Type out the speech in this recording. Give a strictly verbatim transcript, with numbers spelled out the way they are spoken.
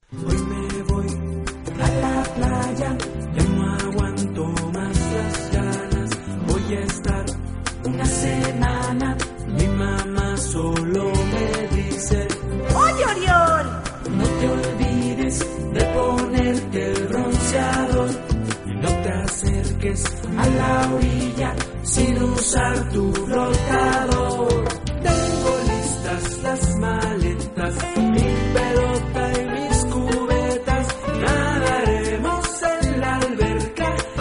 Hoy me voy a la playa, ya no aguanto más las ganas. Voy a estar una semana, mi mamá solo me dice: ¡Oye, Oriol! no te olvides de ponerte el bronceador y no te acerques a la orilla sin usar tu